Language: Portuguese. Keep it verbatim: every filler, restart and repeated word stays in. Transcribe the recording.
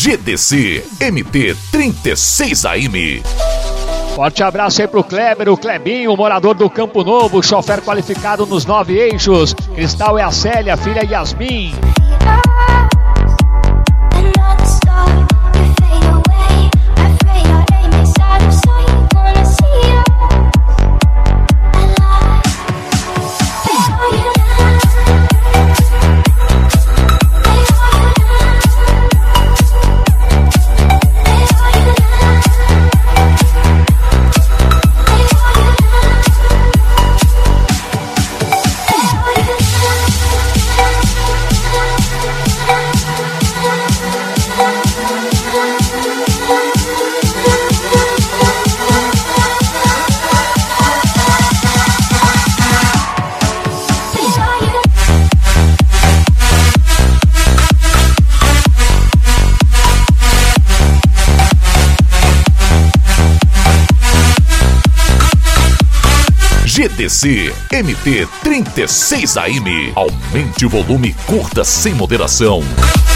G D C M T trinta e seis A M. Forte abraço aí pro Kleber, o Clebinho, morador do Campo Novo, chofer qualificado nos nove eixos. Cristal é a Célia, filha Yasmin. G D C M T trinta e seis A M. Aumente o volume, curta sem moderação.